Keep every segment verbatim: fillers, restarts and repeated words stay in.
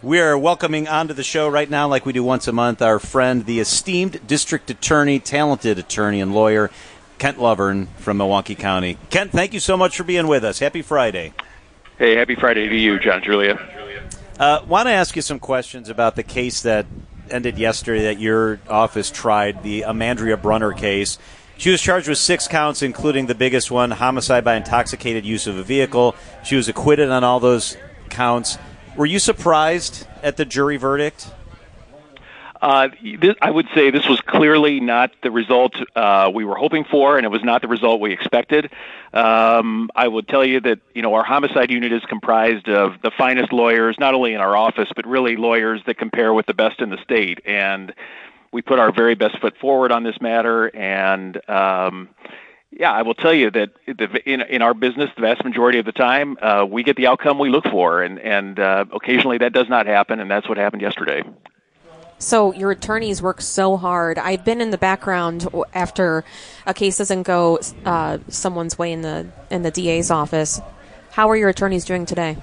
We are welcoming onto the show right now, like we do once a month, our friend, the esteemed district attorney, talented attorney and lawyer, Kent Lovern from Milwaukee County. Kent, thank you so much for being with us. Happy Friday. Hey, happy Friday to you, John Julia. Uh, want to ask you some questions about the case that ended yesterday that your office tried, the Amandria Brunner case. She was charged with six counts, including the biggest one, homicide by intoxicated use of a vehicle. She was acquitted on all those counts. Were you surprised at the jury verdict? Uh, this, I would say this was clearly not the result uh, we were hoping for, and it was not the result we expected. Um, I would tell you that, you know, our homicide unit is comprised of the finest lawyers, not only in our office, but really lawyers that compare with the best in the state. And we put our very best foot forward on this matter, and um, yeah, I will tell you that in, in our business, the vast majority of the time, uh, we get the outcome we look for, and, and uh, occasionally that does not happen, and that's what happened yesterday. So your attorneys work so hard. I've been in the background after a case doesn't go uh, someone's way in the in the D A's office. How are your attorneys doing today?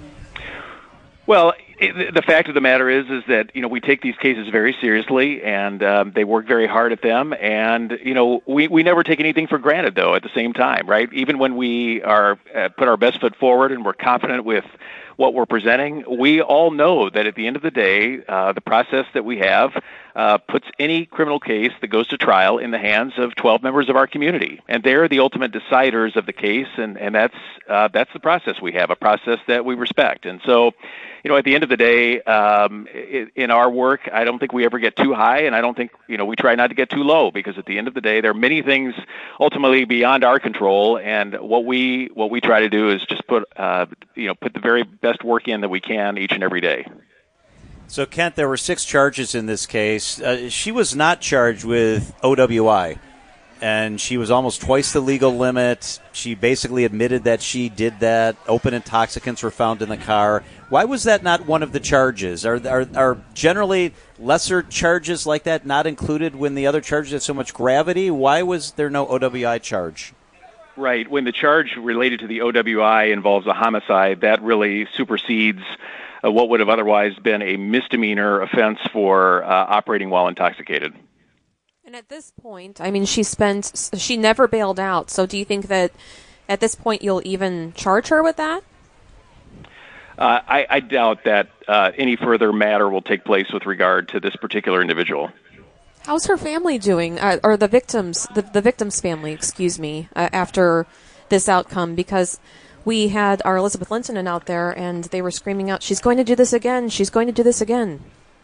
Well, it, the fact of the matter is, is that, you know, we take these cases very seriously, and um, they work very hard at them. And, you know, we, we never take anything for granted, though, at the same time, right? Even when we are uh, put our best foot forward and we're confident with what we're presenting, we all know that at the end of the day, uh, the process that we have uh, puts any criminal case that goes to trial in the hands of twelve members of our community. And they're the ultimate deciders of the case, and, and that's uh, that's the process we have, a process that we respect. And so, you know, at the end of the day, um, in our work, I don't think we ever get too high, and I don't think, you know, we try not to get too low, because at the end of the day, there are many things ultimately beyond our control, and what we what we try to do is just put, uh, you know, put the very best work in that we can each and every day. So, Kent, there were six charges in this case. Uh, she was not charged with O W I, and she was almost twice the legal limit. She basically admitted that she did that. Open intoxicants were found in the car. Why was that not one of the charges? Are, are, are generally lesser charges like that not included when the other charges have so much gravity? Why was there no O W I charge? Right. When the charge related to the O W I involves a homicide, that really supersedes uh, what would have otherwise been a misdemeanor offense for uh, operating while intoxicated. And at this point, I mean, she spent, she never bailed out. So do you think that at this point you'll even charge her with that? Uh, I, I doubt that uh, any further matter will take place with regard to this particular individual. How's her family doing, uh, or the victims, the, the victim's family, excuse me, uh, after this outcome? Because we had our Elizabeth Linton out there, and they were screaming out, she's going to do this again, she's going to do this again.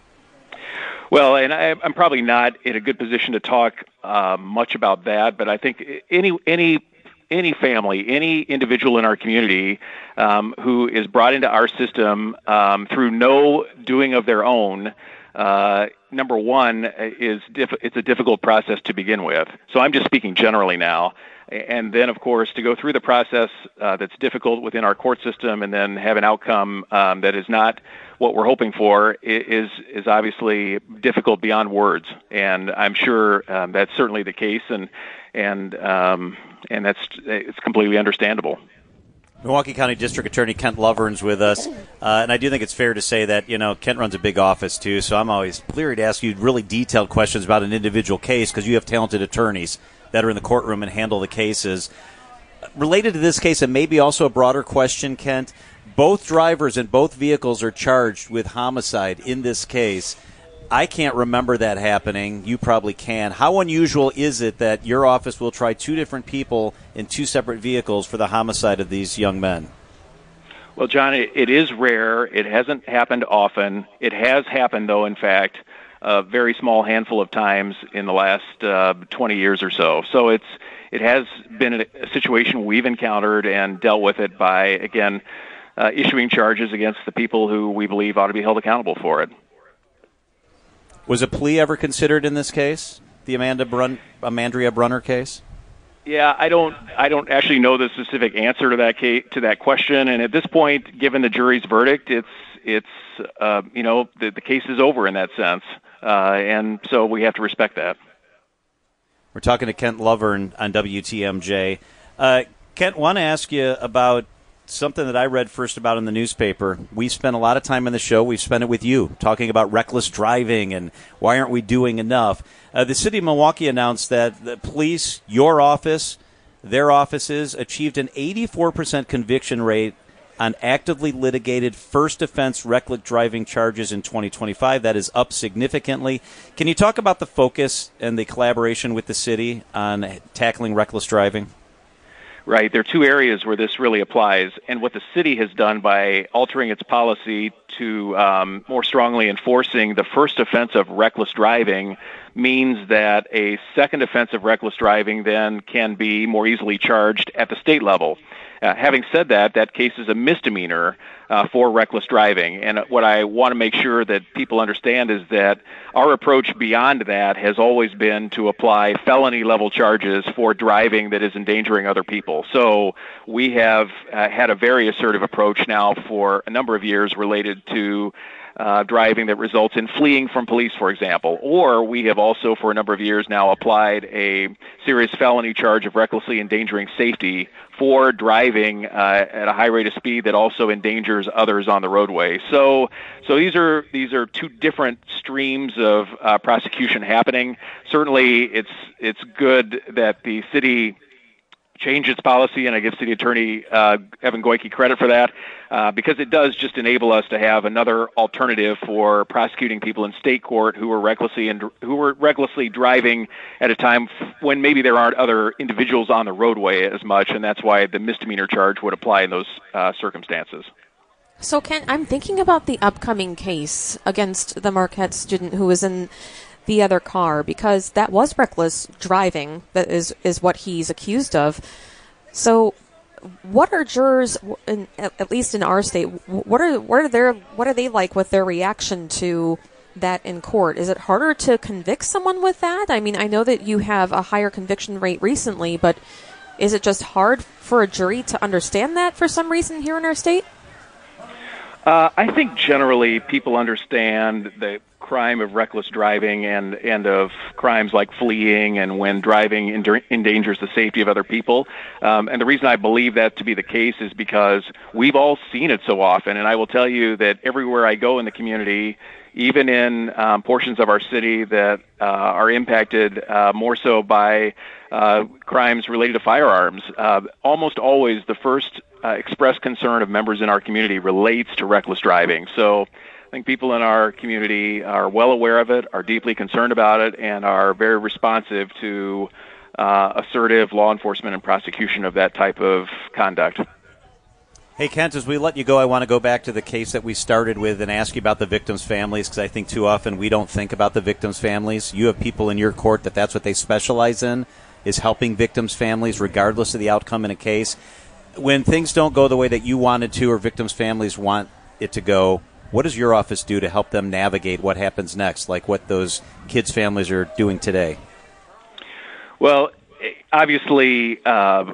Well, and I, I'm probably not in a good position to talk uh, much about that, but I think any any any family, any individual in our community um, who is brought into our system um, through no doing of their own, uh, number one, is diff- it's a difficult process to begin with. So I'm just speaking generally now. And then, of course, to go through the process uh, that's difficult within our court system and then have an outcome um, that is not what we're hoping for is is obviously difficult beyond words. And I'm sure um, that's certainly the case, and and um, and that's it's completely understandable. Milwaukee County District Attorney Kent Lovern's with us, uh, and I do think it's fair to say that, you know, Kent runs a big office too, so I'm always leery to ask you really detailed questions about an individual case because you have talented attorneys that are in the courtroom and handle the cases. Related to this case, and maybe also a broader question, Kent, both drivers and both vehicles are charged with homicide in this case. I can't remember that happening. You probably can. How unusual is it that your office will try two different people in two separate vehicles for the homicide of these young men? Well, John, it, it is rare. It hasn't happened often. It has happened, though, in fact, a very small handful of times in the last uh, twenty years or so. So it's it has been a, a situation we've encountered and dealt with it by, again, uh, issuing charges against the people who we believe ought to be held accountable for it. Was a plea ever considered in this case, the Amanda Brun- Amandria Brunner case? Yeah, I don't. I don't actually know the specific answer to that case, to that question. And at this point, given the jury's verdict, it's it's uh, you know the, the case is over in that sense, uh, and so we have to respect that. We're talking to Kent Lovern on W T M J. Uh, Kent, want to ask you about something that I read first about in the newspaper. We spent a lot of time in the show. We've spent it with you, talking about reckless driving and why aren't we doing enough. Uh, the city of Milwaukee announced that the police, your office, their offices, achieved an eighty-four percent conviction rate on actively litigated first offense reckless driving charges in twenty twenty-five. That is up significantly. Can you talk about the focus and the collaboration with the city on tackling reckless driving? Right. There are two areas where this really applies, and what the city has done by altering its policy to um, more strongly enforcing the first offense of reckless driving means that a second offense of reckless driving then can be more easily charged at the state level. Uh, having said that, that case is a misdemeanor uh, for reckless driving. And what I want to make sure that people understand is that our approach beyond that has always been to apply felony-level charges for driving that is endangering other people. So we have uh, had a very assertive approach now for a number of years related to Uh, driving that results in fleeing from police, for example. Or we have also, for a number of years now, applied a serious felony charge of recklessly endangering safety for driving uh, at a high rate of speed that also endangers others on the roadway. So, so these are these are two different streams of uh, prosecution happening. Certainly, it's it's good that the city change its policy, and I give City Attorney uh, Evan Goyke credit for that, uh, because it does just enable us to have another alternative for prosecuting people in state court who were recklessly and who were recklessly driving at a time when maybe there aren't other individuals on the roadway as much, and that's why the misdemeanor charge would apply in those uh, circumstances. So, Ken, I'm thinking about the upcoming case against the Marquette student who was in the other car, because that was reckless driving. That is is what he's accused of. So, what are jurors, in, at least in our state, what are what are their what are they like with their reaction to that in court? Is it harder to convict someone with that? I mean, I know that you have a higher conviction rate recently, but is it just hard for a jury to understand that for some reason here in our state? Uh, I think generally people understand the crime of reckless driving and, and of crimes like fleeing and when driving endur- endangers the safety of other people. Um, and the reason I believe that to be the case is because we've all seen it so often. And I will tell you that everywhere I go in the community, even in um, portions of our city that uh, are impacted uh, more so by uh, crimes related to firearms, uh, almost always the first uh, expressed concern of members in our community relates to reckless driving. So I think people in our community are well aware of it, are deeply concerned about it, and are very responsive to uh, assertive law enforcement and prosecution of that type of conduct. Hey, Kent, as we let you go, I want to go back to the case that we started with and ask you about the victims' families, because I think too often we don't think about the victims' families. You have people in your court that that's what they specialize in, is helping victims' families regardless of the outcome in a case. When things don't go the way that you wanted to or victims' families want it to go, what does your office do to help them navigate what happens next, like what those kids' families are doing today? Well, obviously, uh,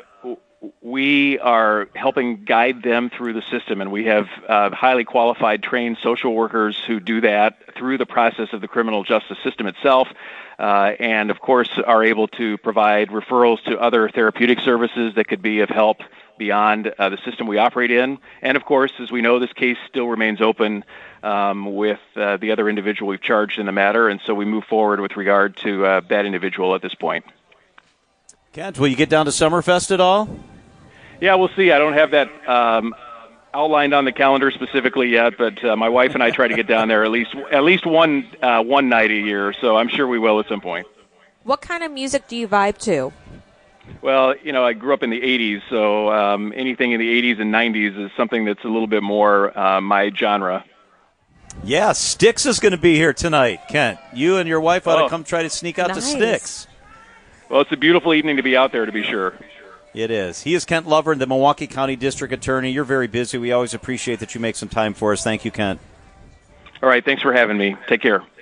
we are helping guide them through the system, and we have uh, highly qualified, trained social workers who do that through the process of the criminal justice system itself, uh, and, of course, are able to provide referrals to other therapeutic services that could be of help beyond uh, the system we operate in. And, of course, as we know, this case still remains open um, with uh, the other individual we've charged in the matter, and so we move forward with regard to uh, that individual at this point. Kent, will you get down to Summerfest at all? Yeah, we'll see. I don't have that um, outlined on the calendar specifically yet, but uh, my wife and I try to get down there at least at least one uh, one night a year, so I'm sure we will at some point. What kind of music do you vibe to? Well, you know, I grew up in the eighties, so um, anything in the eighties and nineties is something that's a little bit more uh, my genre. Yeah, Styx is going to be here tonight, Kent. You and your wife ought oh. to come try to sneak out Nice. to Styx. Well, it's a beautiful evening to be out there, to be sure. It is. He is Kent Lovern, the Milwaukee County District Attorney. You're very busy. We always appreciate that you make some time for us. Thank you, Kent. All right, thanks for having me. Take care.